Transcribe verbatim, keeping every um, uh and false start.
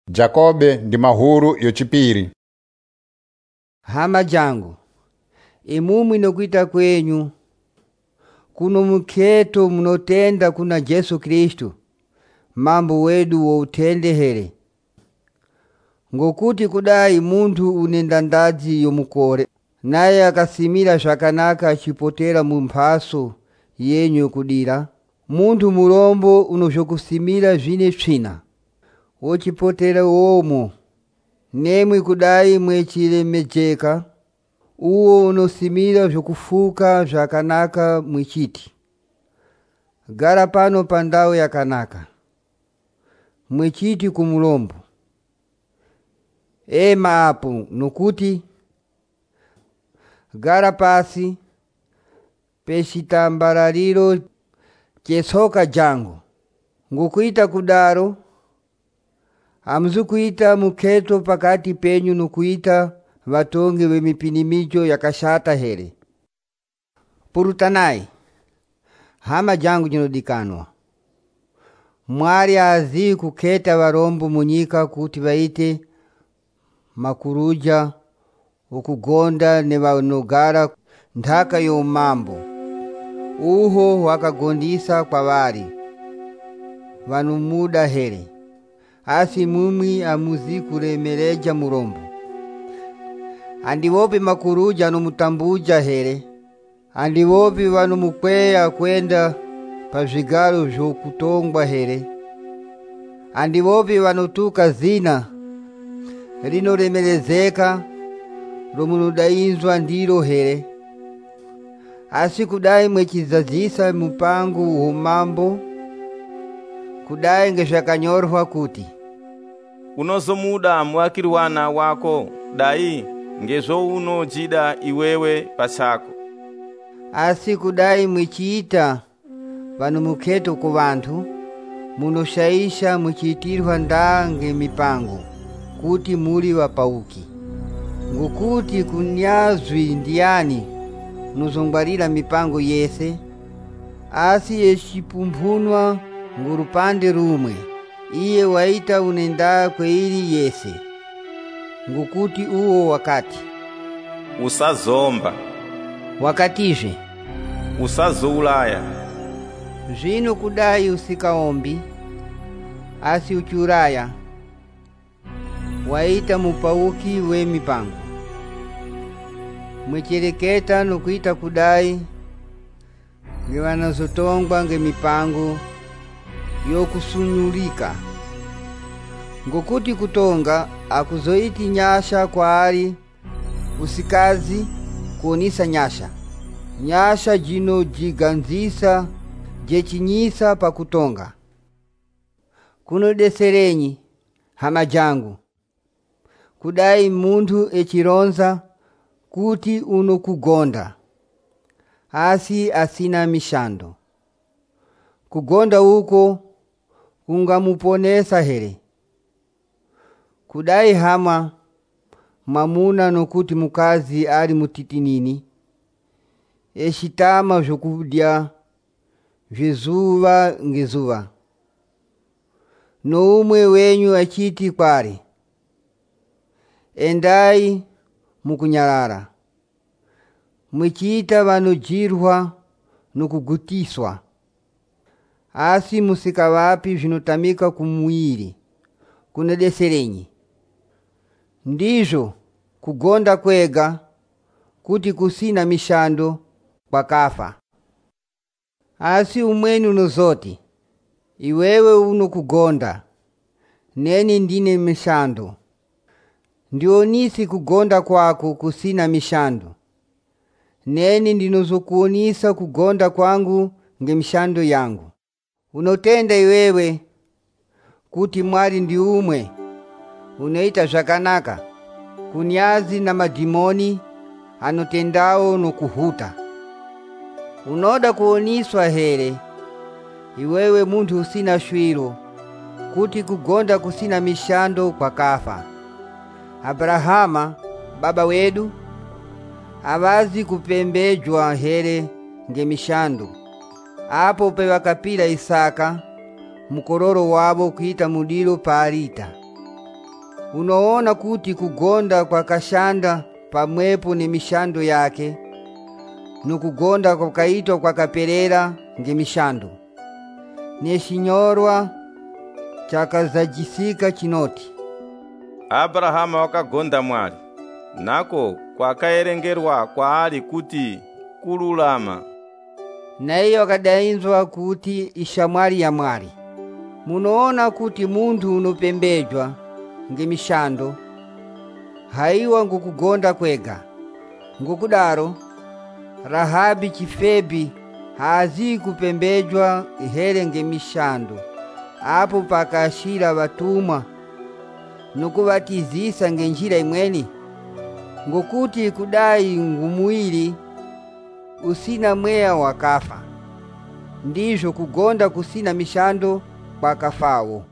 Jakobe ndi mahuru yochipiri. Hama jangu, imumwi nokuita kwenyu, kuno mukheto munotenda kuna Yesu Kristu, mambo wedu wo utendehere. Ngokuti kudai muntu unenda ndazi yomukore, naye akasimira zvakanaka chipotera mumphaso yenyu kudira. Muntu mulombo unozhokusimira zvine tsvina, wochipotera womo, nemwi kudai mwechilemejeka, uwo unosimira zvokufuka zvakanaka mwichiti. Gara pano pandau yakanaka, mwichiti kumulombo. Ema apo nokuti, gara pasi, peshitambarariro chesoka jangu. Ngukuita kudaro, amzukuita mukheto pakati penyu nukuita vatongi wemipinimijo yakashata here. Purutanai, hama jangu jinodikanwa. Mwari azi kuketa varombo munyika kuti vaite makuruja ukugonda ne vanogara ndhaka yomambo. Uho wakagondisa kwa vari vanumuda here. Asi mumwi amuzi kuremereja murombo. Andiwopi makuruja no mutambuja here. Andiwopi vanumukweya kwenda pazvigaro zhokutongwa here. Andiwopi vanotuka zina rinoremerezeka romunodainzwa ndiro here. Asi kudai mwechizazisa mupangu umambo, kudai ngezvakanyorwa kuti, unozomuda mwakiri wana wako, dai ngezo uno jida iwewe pasako. Asi kudai mwichiita vanumukheto ku vantu, munoshaisha mwichiitirwa ndange mipango, kuti muri wapauki. Ngukuti kunyazwi ndiani nuzongwarira mipango yese, asi yeshipumphunwa ngurupande rumwe, iye waita unenda kweiri yese. Ngukuti uo wakati, usazomba. Wakatizve, usazoulaya. Zvino kudai usikaombi, asi uchiuraya, waita mupauki we mipango. Mwechereketa nukuita kudai ngevanazotongwa nge mipango yokusunyulika. Ngokuti kutonga akuzoiti nyasha kwa ari usikazi kuonisa nyasha. Nyasha jino jiganzisa jechinyisa pa kutonga. Kuno deserenyi hama jangu, kudai muntu echironza kuti uno kugonda, asi asina mishando. Kugonda uko kungamuponesa here. Kudai hama mamuna nokuti mukazi ali mutitinini, eshitama zhokudya vizuva ngezuva. No umwe wenyu achiti kwari, endai mukunyarara. Mwichita vanojirwa nukugutiswa. Asi musika vapi vinotamika kumwiri, kunedeserenyi. Ndizo kugonda kwega, kuti kusina mishando kwa kafa. Asi umweni unozoti, iwewe uno kugonda, neni ndine mishando. Ndionisi kugonda kwako kusina mishando. Neni ndinozokuonisa kugonda kwangu nge mishando yangu. Unotenda iwewe kuti mwari ndi umwe, uneita zvakanaka, kunyazi na madimoni anotendao no kuhuta. Unoda kuoniswa here, iwewe muntu usina shwiro, kuti kugonda kusina mishando kwa kafa. Abrahama, baba wedu, avazi kupembejwa here nge mishando. Apo pe wakapira Isaka, mukororo wabo kuita mudiro pa alita. unoona kuti kugonda kwa kashanda pamwepo ni mishando yake, nukugonda kwa kaito kwa kaperera nge mishando. Neshinyorwa chakazajisika chinoti, Abrahama wakagonda mwali, nako kwakaerengerwa kwa ali kuti kululama. Naye wakadainzwa kuti ishamwali ya mwali. Munoona kuti muntu unopembejwa nge mishando haiwa ngukugonda kwega. Ngukudaro Rahabi chifebi hazi kupembejwa ihere nge mishando, apo pakashira batumwa nukubatizisa nge njira imweni, ngukuti kudai ngumuili usina mwea wakafa, ndijo kugonda kusina mishando kwa kafawo.